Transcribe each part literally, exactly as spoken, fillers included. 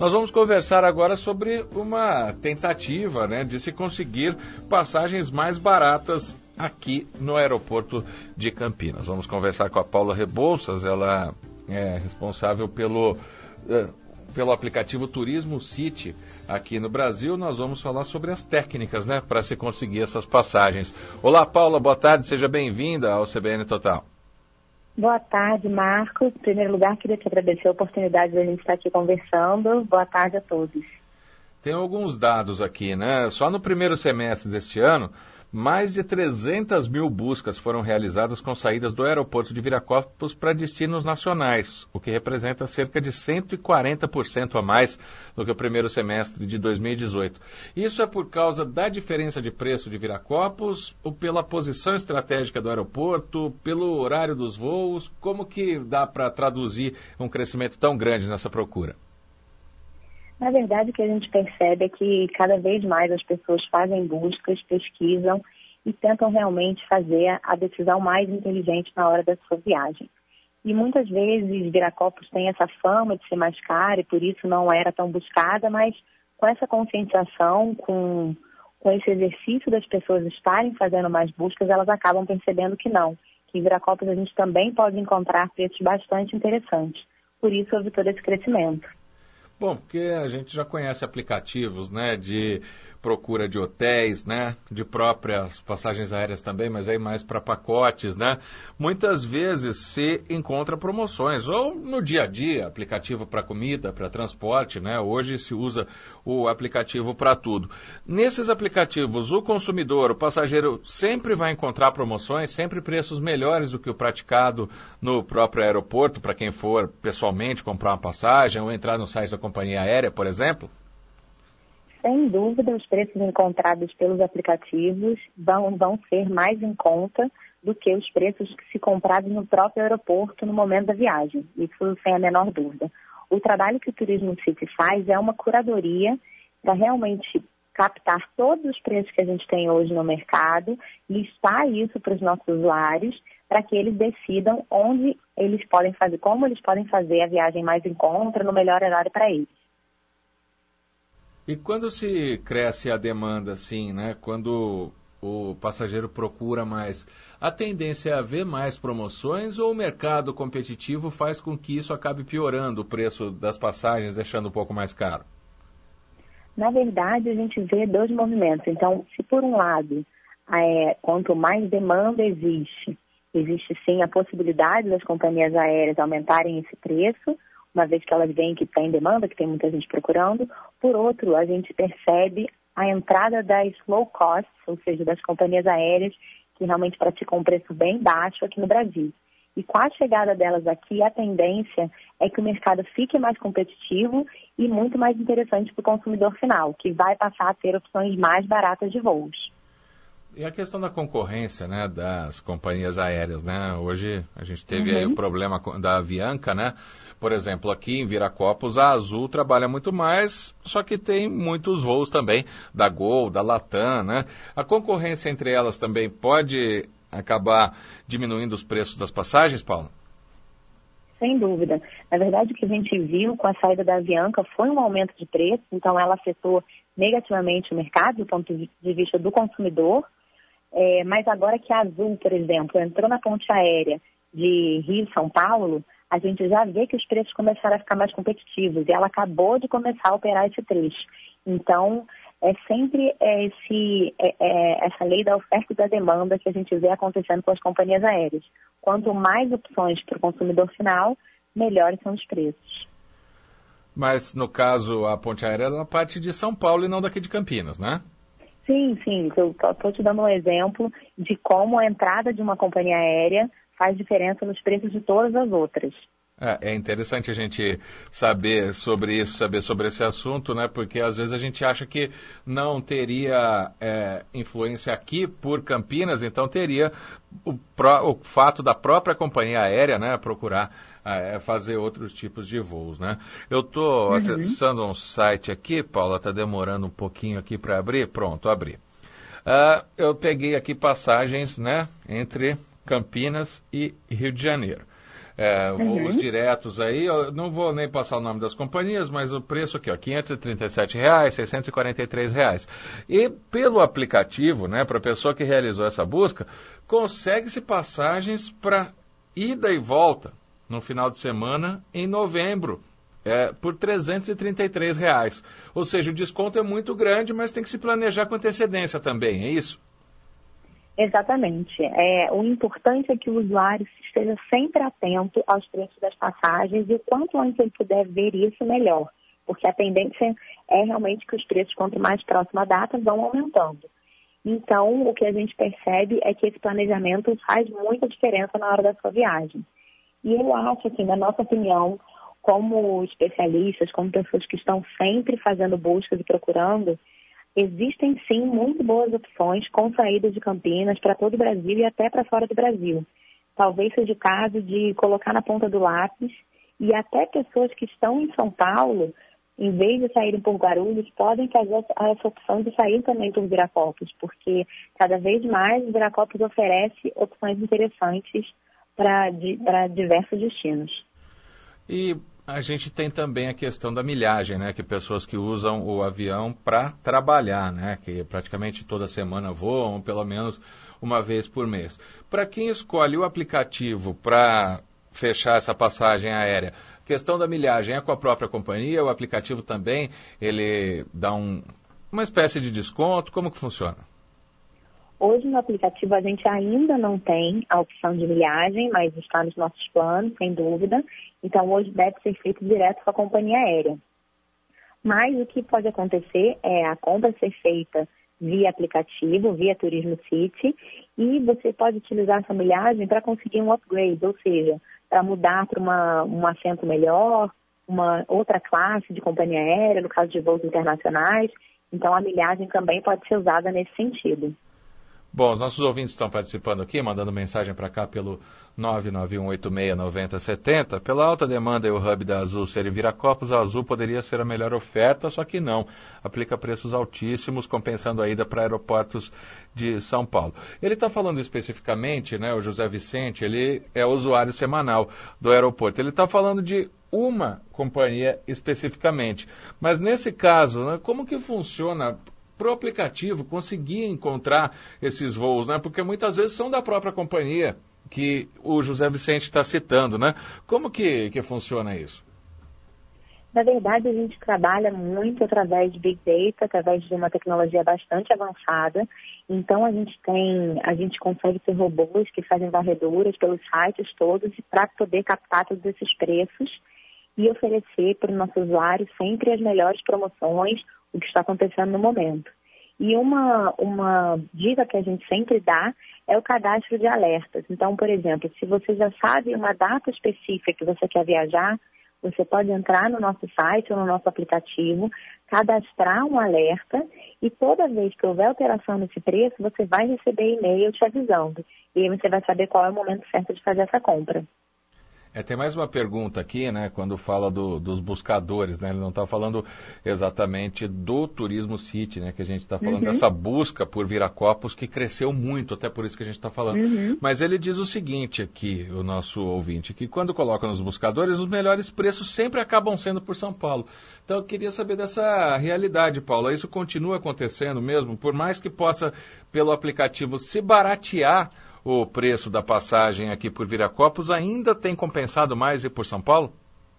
Nós vamos conversar agora sobre uma tentativa, né, de se conseguir passagens mais baratas aqui no aeroporto de Campinas. Vamos conversar com a Paula Rebouças, ela é responsável pelo, pelo aplicativo Turismo City aqui no Brasil. Nós vamos falar sobre as técnicas, né, para se conseguir essas passagens. Olá, Paula, boa tarde, seja bem-vinda ao C B N Total. Boa tarde, Marcos. Em primeiro lugar, queria te agradecer a oportunidade de a gente estar aqui conversando. Boa tarde a todos. Tem alguns dados aqui, né? Só no primeiro semestre deste ano, mais de trezentas mil buscas foram realizadas com saídas do aeroporto de Viracopos para destinos nacionais, o que representa cerca de cento e quarenta por cento a mais do que o primeiro semestre de dois mil e dezoito. Isso é por causa da diferença de preço de Viracopos ou pela posição estratégica do aeroporto, pelo horário dos voos? Como que dá para traduzir um crescimento tão grande nessa procura? Na verdade, o que a gente percebe é que cada vez mais as pessoas fazem buscas, pesquisam e tentam realmente fazer a decisão mais inteligente na hora da sua viagem. E muitas vezes Viracopos tem essa fama de ser mais cara e por isso não era tão buscada, mas com essa conscientização, com, com esse exercício das pessoas estarem fazendo mais buscas, elas acabam percebendo que não, que em Viracopos a gente também pode encontrar preços bastante interessantes. Por isso houve todo esse crescimento. Bom, porque a gente já conhece aplicativos, né, de procura de hotéis, né, de próprias passagens aéreas também, mas aí mais para pacotes, né? Muitas vezes se encontra promoções, ou no dia a dia, aplicativo para comida, para transporte, né? Hoje se usa o aplicativo para tudo. Nesses aplicativos, o consumidor, o passageiro, sempre vai encontrar promoções, sempre preços melhores do que o praticado no próprio aeroporto, para quem for pessoalmente comprar uma passagem ou entrar no site da companhia aérea, por exemplo? Sem dúvida, os preços encontrados pelos aplicativos vão, vão ser mais em conta do que os preços que se comprados no próprio aeroporto no momento da viagem. Isso sem a menor dúvida. O trabalho que o Turismo City faz é uma curadoria para realmente captar todos os preços que a gente tem hoje no mercado, listar isso para os nossos usuários, para que eles decidam onde eles podem fazer, como eles podem fazer a viagem mais em conta, no melhor horário para eles. E quando se cresce a demanda, assim, né? Quando o passageiro procura mais, a tendência é haver mais promoções ou o mercado competitivo faz com que isso acabe piorando o preço das passagens, deixando um pouco mais caro? Na verdade, a gente vê dois movimentos. Então, se por um lado, é, quanto mais demanda existe, existe sim a possibilidade das companhias aéreas aumentarem esse preço, uma vez que elas veem que tem demanda, que tem muita gente procurando. Por outro, a gente percebe a entrada das low cost, ou seja, das companhias aéreas que realmente praticam um preço bem baixo aqui no Brasil. E com a chegada delas aqui, a tendência é que o mercado fique mais competitivo e muito mais interessante para o consumidor final, que vai passar a ter opções mais baratas de voos. E a questão da concorrência, né, das companhias aéreas, né? Hoje a gente teve Uhum. aí o problema da Avianca, né? Por exemplo, aqui em Viracopos, a Azul trabalha muito mais, só que tem muitos voos também da Gol, da Latam, né? A concorrência entre elas também pode acabar diminuindo os preços das passagens, Paula? Sem dúvida. Na verdade, o que a gente viu com a saída da Avianca foi um aumento de preço, então ela afetou negativamente o mercado do ponto de vista do consumidor. É, mas agora que a Azul, por exemplo, entrou na ponte aérea de Rio-São Paulo, a gente já vê que os preços começaram a ficar mais competitivos e ela acabou de começar a operar esse trecho. Então, é sempre esse, é, é, essa lei da oferta e da demanda que a gente vê acontecendo com as companhias aéreas. Quanto mais opções para o consumidor final, melhores são os preços. Mas, no caso, a ponte aérea é parte de São Paulo e não daqui de Campinas, né? Sim, sim. Eu estou te dando um exemplo de como a entrada de uma companhia aérea faz diferença nos preços de todas as outras. É, é interessante a gente saber sobre isso, saber sobre esse assunto, né? Porque às vezes a gente acha que não teria é, influência aqui por Campinas, então teria o, pró, o fato da própria companhia aérea, né, procurar é, fazer outros tipos de voos, né? Eu estou uhum. acessando um site aqui, Paula, está demorando um pouquinho aqui para abrir. Pronto, abri. Uh, eu peguei aqui passagens, né, entre Campinas e Rio de Janeiro. é, voos Uhum. diretos aí, eu não vou nem passar o nome das companhias, mas o preço aqui, ó, quinhentos e trinta e sete reais, seiscentos e quarenta e três reais. E pelo aplicativo, né, para a pessoa que realizou essa busca, consegue-se passagens para ida e volta no final de semana em novembro. É, por trezentos e trinta e três reais. Ou seja, o desconto é muito grande, mas tem que se planejar com antecedência também, é isso? Exatamente. É, o importante é que o usuário esteja sempre atento aos preços das passagens e o quanto antes ele puder ver isso, melhor. Porque a tendência é realmente que os preços, quanto mais próximo à data, vão aumentando. Então, o que a gente percebe é que esse planejamento faz muita diferença na hora da sua viagem. E eu acho, assim, na nossa opinião, como especialistas, como pessoas que estão sempre fazendo buscas e procurando, existem sim muito boas opções com saídas de Campinas para todo o Brasil e até para fora do Brasil. Talvez seja o caso de colocar na ponta do lápis e até pessoas que estão em São Paulo, em vez de saírem por Guarulhos, podem fazer essa opção de sair também por Viracopos, porque cada vez mais o Viracopos oferece opções interessantes para diversos destinos. E a gente tem também a questão da milhagem, né? Que pessoas que usam o avião para trabalhar, né? Que praticamente toda semana voam, pelo menos uma vez por mês. Para quem escolhe o aplicativo para fechar essa passagem aérea, a questão da milhagem é com a própria companhia, o aplicativo também, ele dá um, uma espécie de desconto, como que funciona? Hoje no aplicativo a gente ainda não tem a opção de milhagem, mas está nos nossos planos, sem dúvida. Então hoje deve ser feito direto com a companhia aérea. Mas o que pode acontecer é a compra ser feita via aplicativo, via Turismo City, e você pode utilizar essa milhagem para conseguir um upgrade, ou seja, para mudar para uma, um assento melhor, uma outra classe de companhia aérea, no caso de voos internacionais. Então a milhagem também pode ser usada nesse sentido. Bom, os nossos ouvintes estão participando aqui, mandando mensagem para cá pelo nove nove um oito seis nove zero sete zero. Pela alta demanda e o hub da Azul ser em Viracopos, a Azul poderia ser a melhor oferta, só que não. Aplica preços altíssimos, compensando a ida para aeroportos de São Paulo. Ele está falando especificamente, né, o José Vicente, ele é usuário semanal do aeroporto. Ele está falando de uma companhia especificamente. Mas nesse caso, né, como que funciona para o aplicativo conseguir encontrar esses voos, né? Porque muitas vezes são da própria companhia que o José Vicente está citando, né? Como que, que funciona isso? Na verdade, a gente trabalha muito através de Big Data, através de uma tecnologia bastante avançada. Então, a gente tem, a gente consegue ter robôs que fazem varreduras pelos sites todos para poder captar todos esses preços e oferecer para o nosso usuário sempre as melhores promoções, o que está acontecendo no momento. E uma, uma dica que a gente sempre dá é o cadastro de alertas. Então, por exemplo, se você já sabe uma data específica que você quer viajar, você pode entrar no nosso site ou no nosso aplicativo, cadastrar um alerta e toda vez que houver alteração nesse preço, você vai receber e-mail te avisando. E aí você vai saber qual é o momento certo de fazer essa compra. É, tem mais uma pergunta aqui, né, quando fala do, dos buscadores, né, ele não está falando exatamente do Turismo City, né, que a gente está falando uhum. dessa busca por Viracopos que cresceu muito, até por isso que a gente está falando. Uhum. Mas ele diz o seguinte aqui, o nosso ouvinte, que quando coloca nos buscadores, os melhores preços sempre acabam sendo por São Paulo. Então eu queria saber dessa realidade, Paula, isso continua acontecendo mesmo? Por mais que possa, pelo aplicativo, se baratear o preço da passagem aqui por Viracopos, ainda tem compensado mais ir por São Paulo?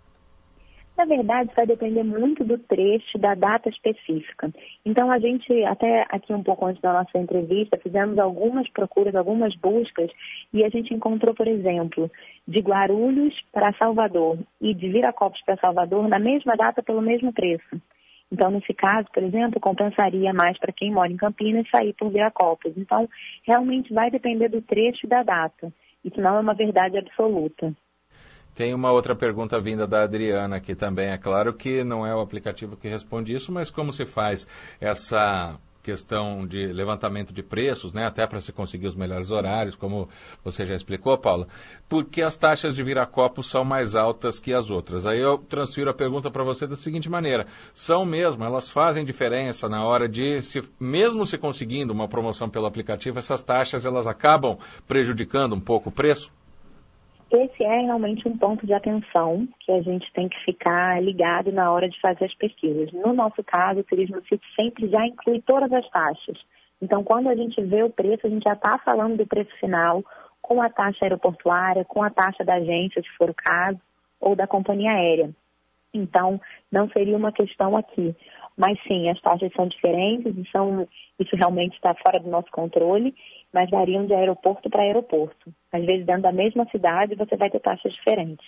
Na verdade, vai depender muito do trecho, da data específica. Então, a gente, até aqui um pouco antes da nossa entrevista, fizemos algumas procuras, algumas buscas, e a gente encontrou, por exemplo, de Guarulhos para Salvador e de Viracopos para Salvador na mesma data pelo mesmo preço. Então, nesse caso, por exemplo, compensaria mais para quem mora em Campinas sair por Viracopos. Então, realmente vai depender do trecho e da data. Isso não é uma verdade absoluta. Tem uma outra pergunta vinda da Adriana aqui também. É claro que não é o aplicativo que responde isso, mas como se faz essa questão de levantamento de preços, né, até para se conseguir os melhores horários, como você já explicou, Paula, porque as taxas de Viracopos são mais altas que as outras. Aí eu transfiro a pergunta para você da seguinte maneira: são mesmo, elas fazem diferença na hora de, se, mesmo se conseguindo uma promoção pelo aplicativo, essas taxas elas acabam prejudicando um pouco o preço? Esse é realmente um ponto de atenção que a gente tem que ficar ligado na hora de fazer as pesquisas. No nosso caso, o Turismo City sempre já inclui todas as taxas. Então, quando a gente vê o preço, a gente já está falando do preço final, com a taxa aeroportuária, com a taxa da agência, se for o caso, ou da companhia aérea. Então, não seria uma questão aqui. Mas sim, as taxas são diferentes e são, isso realmente está fora do nosso controle, mas variam de aeroporto para aeroporto. Às vezes, dentro da mesma cidade, você vai ter taxas diferentes.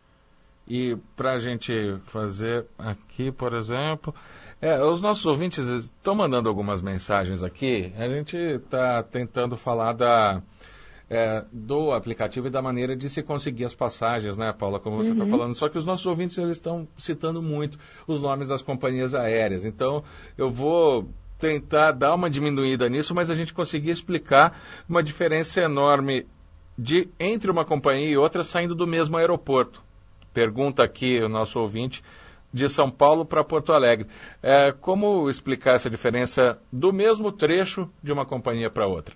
E para a gente fazer aqui, por exemplo, é, os nossos ouvintes estão mandando algumas mensagens aqui, a gente está tentando falar da... É, do aplicativo e da maneira de se conseguir as passagens, né, Paula, como você está uhum. falando. Só que os nossos ouvintes eles estão citando muito os nomes das companhias aéreas. Então, eu vou tentar dar uma diminuída nisso, mas a gente conseguir explicar uma diferença enorme de, entre uma companhia e outra saindo do mesmo aeroporto. Pergunta aqui o nosso ouvinte de São Paulo para Porto Alegre. É, como explicar essa diferença do mesmo trecho de uma companhia para outra?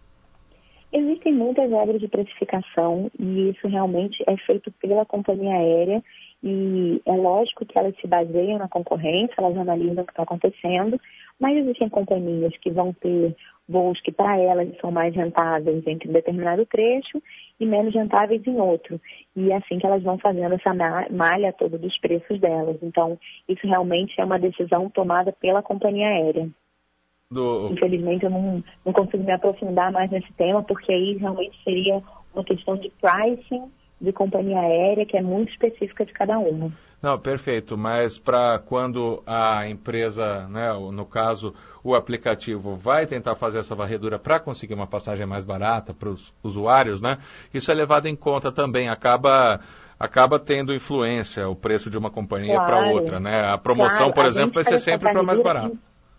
Existem muitas regras de precificação e isso realmente é feito pela companhia aérea e é lógico que elas se baseiam na concorrência, elas analisam o que está acontecendo, mas existem companhias que vão ter voos que para elas são mais rentáveis em um determinado trecho e menos rentáveis em outro. E é assim que elas vão fazendo essa malha toda dos preços delas. Então, isso realmente é uma decisão tomada pela companhia aérea. Do... Infelizmente, eu não, não consigo me aprofundar mais nesse tema, porque aí realmente seria uma questão de pricing de companhia aérea, que é muito específica de cada uma. Não, perfeito, mas para quando a empresa, né, no caso, o aplicativo vai tentar fazer essa varredura para conseguir uma passagem mais barata para os usuários, né, isso é levado em conta também, acaba... acaba tendo influência o preço de uma companhia claro, para outra, né? A promoção, claro, por exemplo, vai ser sempre para mais barato.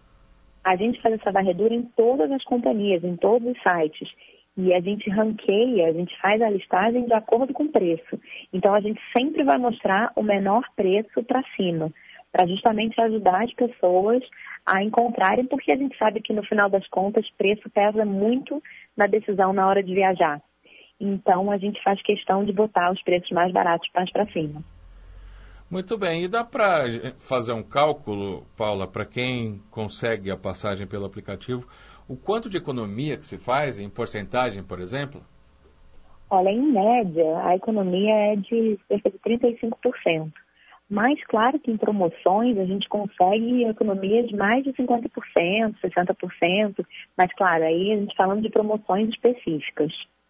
A gente faz essa varredura em todas as companhias, em todos os sites. E a gente ranqueia, a gente faz a listagem de acordo com o preço. Então, a gente sempre vai mostrar o menor preço para cima, para justamente ajudar as pessoas a encontrarem, porque a gente sabe que, no final das contas, preço pesa muito na decisão na hora de viajar. Então, a gente faz questão de botar os preços mais baratos mais para cima. Muito bem. E dá para fazer um cálculo, Paula, para quem consegue a passagem pelo aplicativo, o quanto de economia que se faz em porcentagem, por exemplo? Olha, em média, a economia é de cerca de trinta e cinco por cento. Mas, claro que em promoções a gente consegue economias de mais de cinquenta por cento, sessenta por cento. Mas, claro, aí a gente falando de promoções específicas.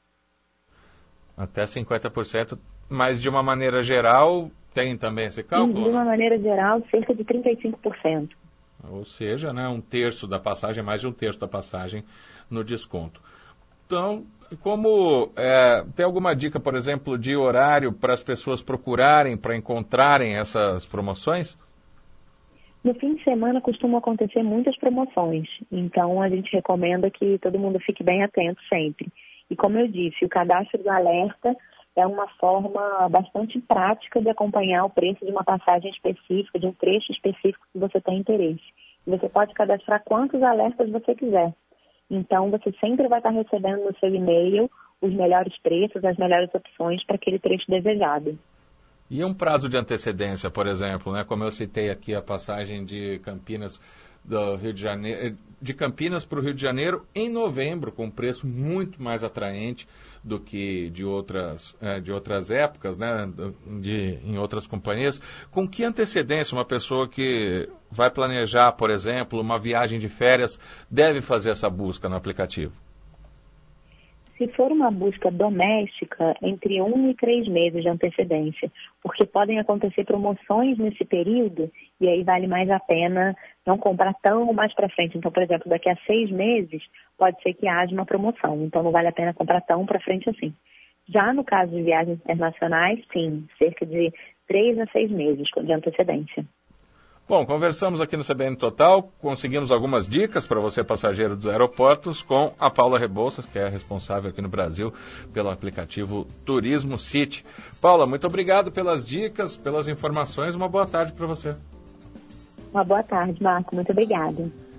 Até cinquenta por cento, mas de uma maneira geral, tem também esse cálculo? De uma maneira geral, cerca de trinta e cinco por cento. Ou seja, né, um terço da passagem, mais de um terço da passagem no desconto. Então, como é, tem alguma dica, por exemplo, de horário para as pessoas procurarem, para encontrarem essas promoções? No fim de semana costumam acontecer muitas promoções, então a gente recomenda que todo mundo fique bem atento sempre. E como eu disse, o cadastro do alerta é uma forma bastante prática de acompanhar o preço de uma passagem específica, de um trecho específico que você tem interesse. E você pode cadastrar quantos alertas você quiser. Então, você sempre vai estar recebendo no seu e-mail os melhores preços, as melhores opções para aquele trecho desejado. E um prazo de antecedência, por exemplo, né? Como eu citei aqui a passagem de Campinas do Rio de Janeiro, de Campinas para o Rio de Janeiro em novembro, com um preço muito mais atraente do que de outras, de outras épocas, né? de, em outras companhias. Com que antecedência uma pessoa que vai planejar, por exemplo, uma viagem de férias, deve fazer essa busca no aplicativo? Se for uma busca doméstica, entre um e três meses de antecedência, porque podem acontecer promoções nesse período e aí vale mais a pena não comprar tão mais para frente. Então, por exemplo, daqui a seis meses pode ser que haja uma promoção, então não vale a pena comprar tão para frente assim. Já no caso de viagens internacionais, sim, cerca de três a seis meses de antecedência. Bom, conversamos aqui no C B N Total, conseguimos algumas dicas para você, passageiro dos aeroportos, com a Paula Rebouças, que é a responsável aqui no Brasil pelo aplicativo Turismo City. Paula, muito obrigado pelas dicas, pelas informações, uma boa tarde para você. Uma boa tarde, Marco, muito obrigada.